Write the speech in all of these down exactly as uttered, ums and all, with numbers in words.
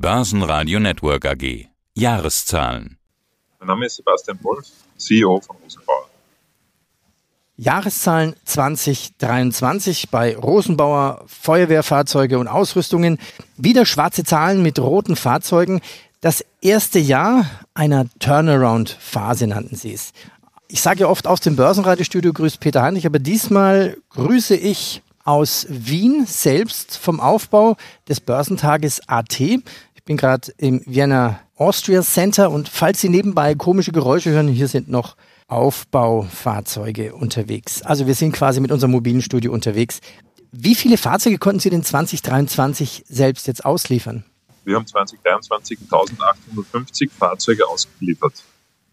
Börsenradio Network A G. Jahreszahlen. Mein Name ist Sebastian Wolf, C E O von Rosenbauer. Jahreszahlen zwanzig dreiundzwanzig bei Rosenbauer, Feuerwehrfahrzeuge und Ausrüstungen. Wieder schwarze Zahlen mit roten Fahrzeugen. Das erste Jahr einer Turnaround-Phase nannten sie es. Ich sage ja oft aus dem Börsenradiostudio, grüßt Peter Heinrich, aber diesmal grüße ich aus Wien selbst vom Aufbau des Börsentages A T. Ich bin gerade im Vienna Austria Center und falls Sie nebenbei komische Geräusche hören, hier sind noch Aufbaufahrzeuge unterwegs. Also wir sind quasi mit unserem mobilen Studio unterwegs. Wie viele Fahrzeuge konnten Sie denn zwanzig dreiundzwanzig selbst jetzt ausliefern? Wir haben zwanzig dreiundzwanzig eintausendachthundertfünfzig Fahrzeuge ausgeliefert.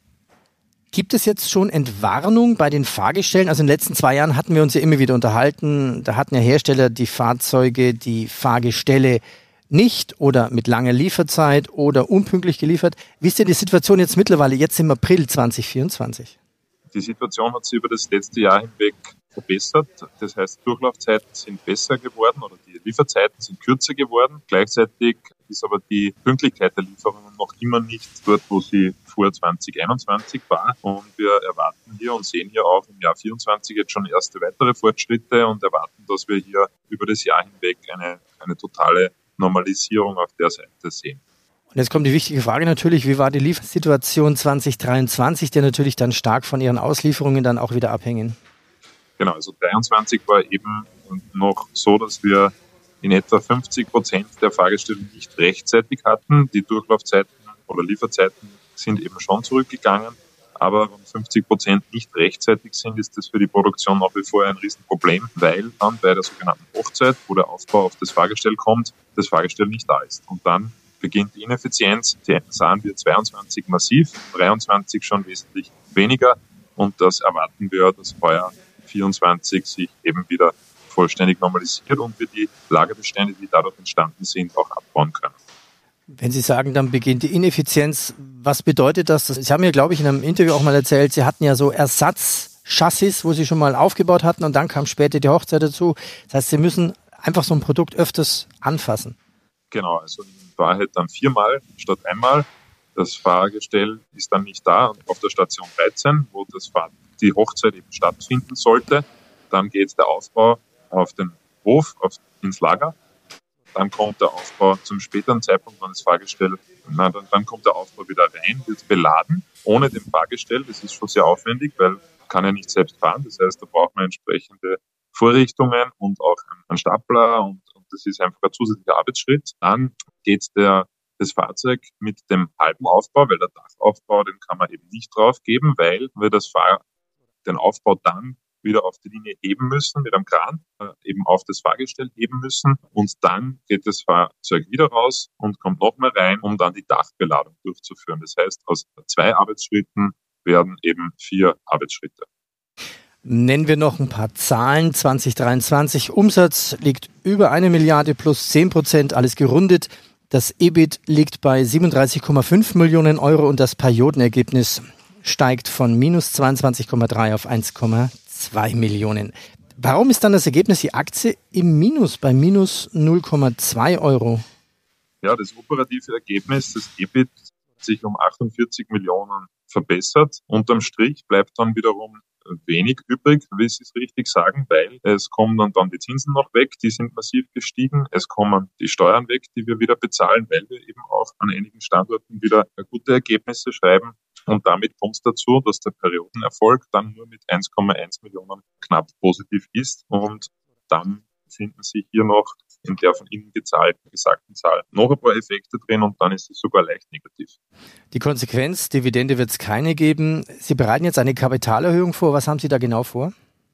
Gibt es jetzt schon Entwarnung bei den Fahrgestellen? Also in den letzten zwei Jahren hatten wir uns ja immer wieder unterhalten. Da hatten ja Hersteller die Fahrzeuge, die Fahrgestelle nicht oder mit langer Lieferzeit oder unpünktlich geliefert. Wie ist denn die Situation jetzt mittlerweile, jetzt im April zwanzig vierundzwanzig? Die Situation hat sich über das letzte Jahr hinweg verbessert. Das heißt, Durchlaufzeiten sind besser geworden oder die Lieferzeiten sind kürzer geworden. Gleichzeitig ist aber die Pünktlichkeit der Lieferungen noch immer nicht dort, wo sie vor zwanzig einundzwanzig war. Und wir erwarten hier und sehen hier auch im Jahr vierundzwanzig jetzt schon erste weitere Fortschritte und erwarten, dass wir hier über das Jahr hinweg eine, eine totale Normalisierung auf der Seite sehen. Und jetzt kommt die wichtige Frage natürlich, wie war die Liefersituation zwanzig dreiundzwanzig, der natürlich dann stark von Ihren Auslieferungen dann auch wieder abhängen? Genau, also dreiundzwanzig war eben noch so, dass wir in etwa fünfzig Prozent der Fahrgestelle nicht rechtzeitig hatten. Die Durchlaufzeiten oder Lieferzeiten sind eben schon zurückgegangen, aber wenn fünfzig Prozent nicht rechtzeitig sind, ist das für die Produktion nach wie vor ein Riesenproblem, weil dann bei der sogenannten Hochzeit, wo der Aufbau auf das Fahrgestell kommt, das Fahrgestell nicht da ist. Und dann beginnt die Ineffizienz. Die sahen wir zweiundzwanzig massiv, dreiundzwanzig schon wesentlich weniger und das erwarten wir, dass heuer vierundzwanzig sich eben wieder vollständig normalisiert und wir die Lagerbestände, die dadurch entstanden sind, auch abbauen können. Wenn Sie sagen, dann beginnt die Ineffizienz, was bedeutet das? Sie haben ja, glaube ich, in einem Interview auch mal erzählt, Sie hatten ja so Ersatzchassis, wo Sie schon mal aufgebaut hatten und dann kam später die Hochzeit dazu. Das heißt, Sie müssen einfach so ein Produkt öfters anfassen. Genau, also in Wahrheit dann viermal statt einmal. Das Fahrgestell ist dann nicht da auf der Station dreizehn, wo das Fahr- die Hochzeit eben stattfinden sollte. Dann geht der Aufbau auf den Hof, auf, ins Lager. Dann kommt der Aufbau zum späteren Zeitpunkt, wenn das Fahrgestell, na, dann, dann kommt der Aufbau wieder rein, wird beladen, ohne dem Fahrgestell. Das ist schon sehr aufwendig, weil kann ja nicht selbst fahren. Das heißt, da braucht man entsprechende Vorrichtungen und auch einen Stapler und, und das ist einfach ein zusätzlicher Arbeitsschritt. Dann geht der, das Fahrzeug mit dem halben Aufbau, weil der Dachaufbau, den kann man eben nicht draufgeben, weil wir das Fahr- den Aufbau dann wieder auf die Linie heben müssen, mit einem Kran äh, eben auf das Fahrgestell heben müssen und dann geht das Fahrzeug wieder raus und kommt nochmal rein, um dann die Dachbeladung durchzuführen. Das heißt, aus zwei Arbeitsschritten werden eben vier Arbeitsschritte. Nennen wir noch ein paar Zahlen. zwanzig dreiundzwanzig Umsatz liegt über eine Milliarde plus zehn Prozent, alles gerundet. Das E B I T liegt bei siebenunddreißig Komma fünf Millionen Euro und das Periodenergebnis steigt von minus zweiundzwanzig Komma drei auf eins Komma zwei Millionen. Warum ist dann das Ergebnis, die Aktie im Minus bei minus null Komma zwei Euro? Ja, das operative Ergebnis des E B I T hat sich um achtundvierzig Millionen verbessert. Unterm Strich bleibt dann wiederum wenig übrig, wie Sie es richtig sagen, weil es kommen dann, dann die Zinsen noch weg, die sind massiv gestiegen. Es kommen die Steuern weg, die wir wieder bezahlen, weil wir eben auch an einigen Standorten wieder gute Ergebnisse schreiben. Und damit kommt es dazu, dass der Periodenerfolg dann nur mit eins Komma eins Millionen knapp positiv ist. Und dann finden sich hier noch in der von Ihnen gezahlten, gesagten Zahl noch ein paar Effekte drin und dann ist es sogar leicht negativ. Die Konsequenz, Dividende wird es keine geben. Sie bereiten jetzt eine Kapitalerhöhung vor. Was haben Sie da genau vor?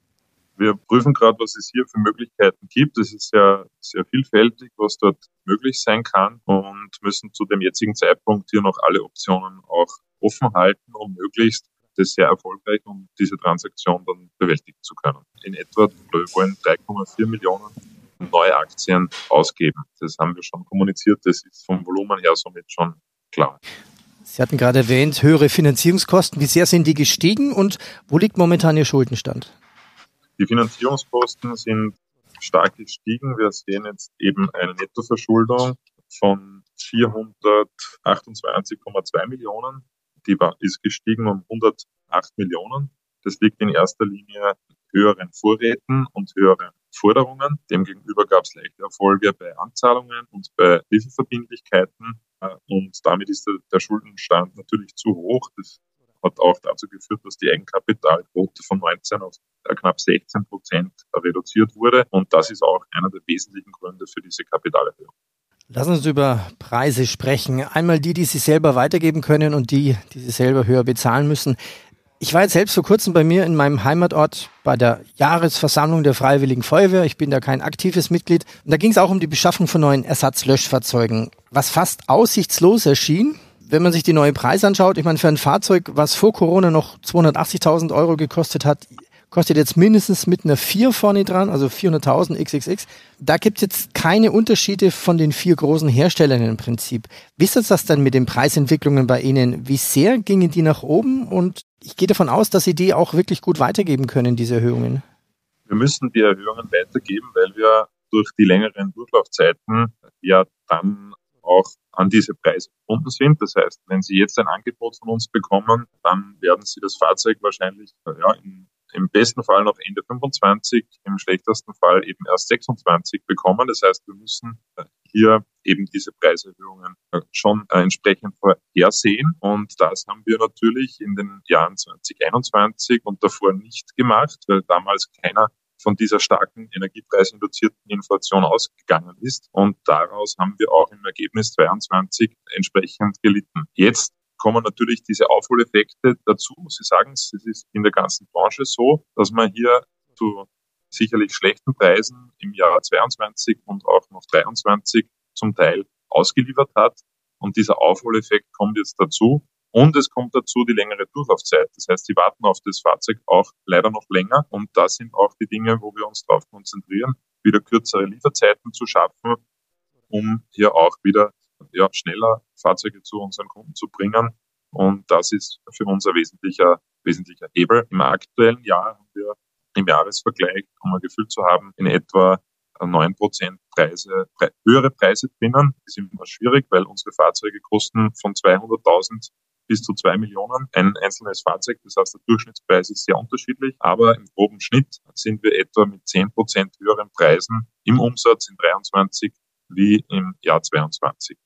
Wir prüfen gerade, was es hier für Möglichkeiten gibt. Es ist sehr, sehr vielfältig, was dort möglich sein kann und müssen zu dem jetzigen Zeitpunkt hier noch alle Optionen auch offen halten, um möglichst das sehr erfolgreich, um diese Transaktion dann bewältigen zu können. In etwa, wir wollen drei Komma vier Millionen neue Aktien ausgeben. Das haben wir schon kommuniziert, das ist vom Volumen her somit schon klar. Sie hatten gerade erwähnt, höhere Finanzierungskosten. Wie sehr sind die gestiegen und wo liegt momentan Ihr Schuldenstand? Die Finanzierungskosten sind stark gestiegen. Wir sehen jetzt eben eine Nettoverschuldung von vierhundertachtundzwanzig Komma zwei Millionen. Die war, ist gestiegen um hundertacht Millionen. Das liegt in erster Linie höheren Vorräten und höheren Forderungen. Demgegenüber gab es leichte Erfolge bei Anzahlungen und bei Lieferverbindlichkeiten. Und damit ist der, der Schuldenstand natürlich zu hoch. Das hat auch dazu geführt, dass die Eigenkapitalquote von neunzehn auf knapp sechzehn Prozent reduziert wurde. Und das ist auch einer der wesentlichen Gründe für diese Kapitalerhöhung. Lassen Sie uns über Preise sprechen. Einmal die, die Sie selber weitergeben können und die, die Sie selber höher bezahlen müssen. Ich war jetzt selbst vor kurzem bei mir in meinem Heimatort bei der Jahresversammlung der Freiwilligen Feuerwehr. Ich bin da kein aktives Mitglied. Und da ging es auch um die Beschaffung von neuen Ersatzlöschfahrzeugen, was fast aussichtslos erschien. Wenn man sich die neuen Preise anschaut, ich meine, für ein Fahrzeug, was vor Corona noch zweihundertachtzigtausend Euro gekostet hat, kostet jetzt mindestens mit einer vier vorne dran, also vierhunderttausend X X X. Da gibt es jetzt keine Unterschiede von den vier großen Herstellern im Prinzip. Wie ist das dann mit den Preisentwicklungen bei Ihnen? Wie sehr gingen die nach oben? Und ich gehe davon aus, dass Sie die auch wirklich gut weitergeben können, diese Erhöhungen. Wir müssen die Erhöhungen weitergeben, weil wir durch die längeren Durchlaufzeiten ja dann auch an diese Preise gebunden sind. Das heißt, wenn Sie jetzt ein Angebot von uns bekommen, dann werden Sie das Fahrzeug wahrscheinlich ja, in im besten Fall noch Ende fünfundzwanzig, im schlechtesten Fall eben erst sechsundzwanzig bekommen. Das heißt, wir müssen hier eben diese Preiserhöhungen schon entsprechend vorhersehen. Und das haben wir natürlich in den Jahren zwanzig einundzwanzig und davor nicht gemacht, weil damals keiner von dieser starken energiepreisinduzierten Inflation ausgegangen ist. Und daraus haben wir auch im Ergebnis zweiundzwanzig entsprechend gelitten. Jetzt kommen natürlich diese Aufholeffekte dazu. Sie sagen es, es ist in der ganzen Branche so, dass man hier zu sicherlich schlechten Preisen im Jahr zweiundzwanzig und auch noch dreiundzwanzig zum Teil ausgeliefert hat. Und dieser Aufholeffekt kommt jetzt dazu. Und es kommt dazu die längere Durchlaufzeit. Das heißt, sie warten auf das Fahrzeug auch leider noch länger. Und das sind auch die Dinge, wo wir uns darauf konzentrieren, wieder kürzere Lieferzeiten zu schaffen, um hier auch wieder ja, schneller Fahrzeuge zu unseren Kunden zu bringen. Und das ist für uns ein wesentlicher, wesentlicher Hebel. Im aktuellen Jahr haben wir im Jahresvergleich, um ein Gefühl zu haben, in etwa neun Prozent Preise, pre, höhere Preise drinnen. Das ist immer schwierig, weil unsere Fahrzeuge kosten von zweihunderttausend bis zu zwei Millionen ein einzelnes Fahrzeug. Das heißt, der Durchschnittspreis ist sehr unterschiedlich. Aber im groben Schnitt sind wir etwa mit zehn Prozent höheren Preisen im Umsatz in dreiundzwanzig wie im Jahr zweiundzwanzig.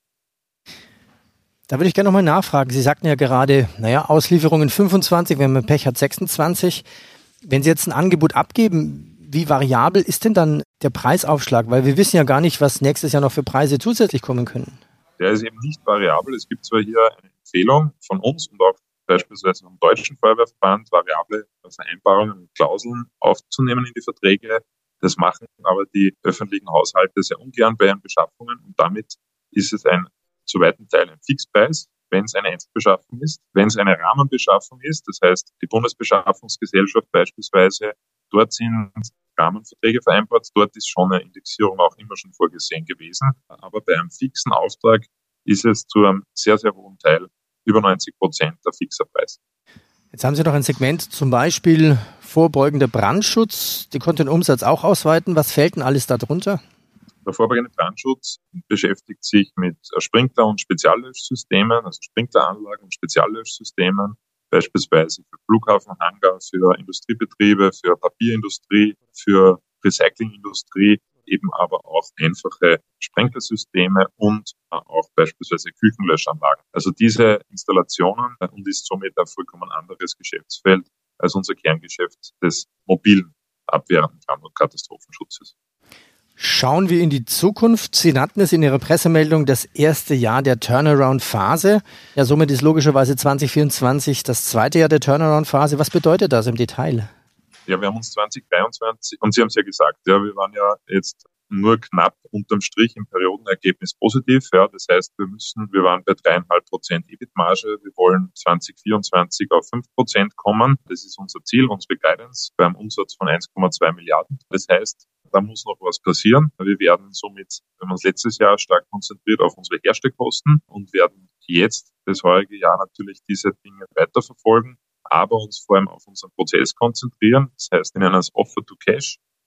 Da würde ich gerne nochmal nachfragen. Sie sagten ja gerade, naja, Auslieferungen fünfundzwanzig, wenn man Pech hat sechsundzwanzig. Wenn Sie jetzt ein Angebot abgeben, wie variabel ist denn dann der Preisaufschlag? Weil wir wissen ja gar nicht, was nächstes Jahr noch für Preise zusätzlich kommen können. Der ist eben nicht variabel. Es gibt zwar hier eine Empfehlung von uns und auch beispielsweise vom Deutschen Feuerwehrverband, variable Vereinbarungen und Klauseln aufzunehmen in die Verträge. Das machen aber die öffentlichen Haushalte sehr ungern bei ihren Beschaffungen und damit ist es ein zu weiten Teil ein Fixpreis, wenn es eine Einzelbeschaffung ist. Wenn es eine Rahmenbeschaffung ist, das heißt die Bundesbeschaffungsgesellschaft beispielsweise, dort sind Rahmenverträge vereinbart, dort ist schon eine Indexierung auch immer schon vorgesehen gewesen. Aber bei einem fixen Auftrag ist es zu einem sehr, sehr hohen Teil, über neunzig Prozent der fixer Preis. Jetzt haben Sie noch ein Segment, zum Beispiel vorbeugender Brandschutz. Die konnte den Umsatz auch ausweiten. Was fällt denn alles darunter? Der vorbeugende Brandschutz beschäftigt sich mit Sprinkler- und Speziallöschsystemen, also Sprinkleranlagen und Speziallöschsystemen, beispielsweise für Flughafenhangar, für Industriebetriebe, für Papierindustrie, für Recyclingindustrie, eben aber auch einfache Sprenklersysteme und auch beispielsweise Küchenlöschanlagen. Also diese Installationen und ist somit ein vollkommen anderes Geschäftsfeld als unser Kerngeschäft des mobilen abwehrenden Brand- und Katastrophenschutzes. Schauen wir in die Zukunft. Sie nannten es in Ihrer Pressemeldung das erste Jahr der Turnaround-Phase. Ja, somit ist logischerweise zwanzig vierundzwanzig das zweite Jahr der Turnaround-Phase. Was bedeutet das im Detail? Ja, wir haben uns zwanzig dreiundzwanzig, und Sie haben es ja gesagt, ja, wir waren ja jetzt nur knapp unterm Strich im Periodenergebnis positiv. Ja, das heißt, wir müssen, wir waren bei dreieinhalb Prozent E B I T-Marge. Wir wollen zwanzig vierundzwanzig auf fünf Prozent kommen. Das ist unser Ziel, unsere Guidance beim Umsatz von eins Komma zwei Milliarden. Das heißt, da muss noch was passieren. Wir werden somit, wenn man uns letztes Jahr stark konzentriert auf unsere Herstellkosten und werden jetzt das heurige Jahr natürlich diese Dinge weiterverfolgen, aber uns vor allem auf unseren Prozess konzentrieren. Das heißt, wir nennen es Offer to Cash.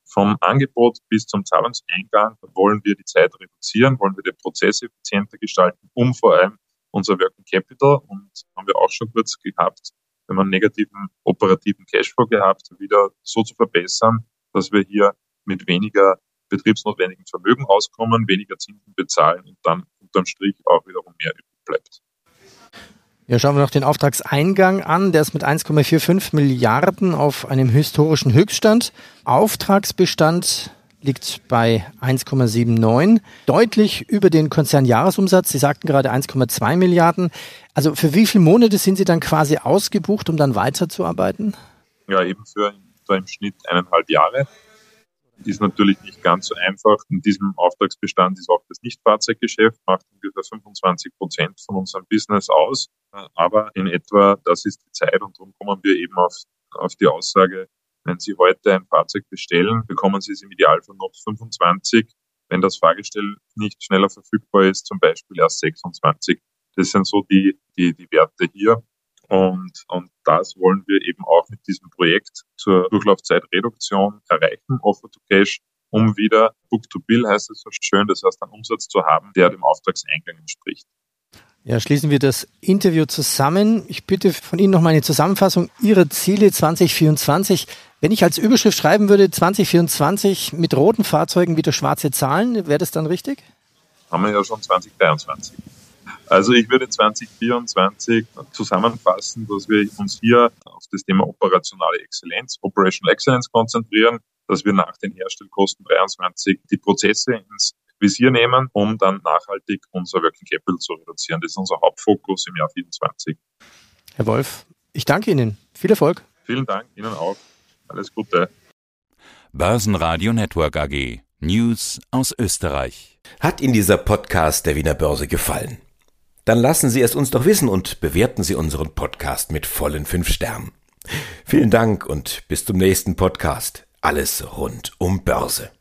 Vom Angebot bis zum Zahlungseingang wollen wir die Zeit reduzieren, wollen wir die Prozesse effizienter gestalten, um vor allem unser Working Capital, und haben wir auch schon kurz gehabt, wenn man einen negativen operativen Cashflow gehabt, wieder so zu verbessern, dass wir hier mit weniger betriebsnotwendigem Vermögen auskommen, weniger Zinsen bezahlen und dann unterm Strich auch wiederum mehr übrig bleibt. Ja, schauen wir noch den Auftragseingang an. Der ist mit eins Komma fünfundvierzig Milliarden auf einem historischen Höchststand. Auftragsbestand liegt bei eins Komma neunundsiebzig, deutlich über den Konzernjahresumsatz. Sie sagten gerade eins Komma zwei Milliarden. Also für wie viele Monate sind Sie dann quasi ausgebucht, um dann weiterzuarbeiten? Ja, eben für im Schnitt eineinhalb Jahre. Ist natürlich nicht ganz so einfach. In diesem Auftragsbestand ist auch das Nichtfahrzeuggeschäft, macht ungefähr fünfundzwanzig Prozent von unserem Business aus. Aber in etwa, das ist die Zeit, und darum kommen wir eben auf, auf die Aussage, wenn Sie heute ein Fahrzeug bestellen, bekommen Sie es im Idealfall noch fünfundzwanzig. Wenn das Fahrgestell nicht schneller verfügbar ist, zum Beispiel erst sechsundzwanzig. Das sind so die, die, die Werte hier. Und, und das wollen wir eben auch mit diesem Projekt zur Durchlaufzeitreduktion erreichen, Offer to Cash, um wieder Book to Bill, heißt es so schön, das heißt einen Umsatz zu haben, der dem Auftragseingang entspricht. Ja, schließen wir das Interview zusammen. Ich bitte von Ihnen nochmal eine Zusammenfassung Ihrer Ziele zwanzig vierundzwanzig. Wenn ich als Überschrift schreiben würde, zwanzig vierundzwanzig mit roten Fahrzeugen wieder schwarze Zahlen, wäre das dann richtig? Haben wir ja schon zwanzig dreiundzwanzig. Also ich würde zwanzig vierundzwanzig zusammenfassen, dass wir uns hier auf das Thema operationale Exzellenz, Operational Excellence konzentrieren, dass wir nach den Herstellkosten dreiundzwanzig die Prozesse ins Visier nehmen, um dann nachhaltig unser Working Capital zu reduzieren. Das ist unser Hauptfokus im Jahr vierundzwanzig. Herr Wolf, ich danke Ihnen. Viel Erfolg. Vielen Dank, Ihnen auch. Alles Gute. Börsenradio Network A G. News aus Österreich. Hat Ihnen dieser Podcast der Wiener Börse gefallen? Dann lassen Sie es uns doch wissen und bewerten Sie unseren Podcast mit vollen fünf Sternen. Vielen Dank und bis zum nächsten Podcast. Alles rund um Börse.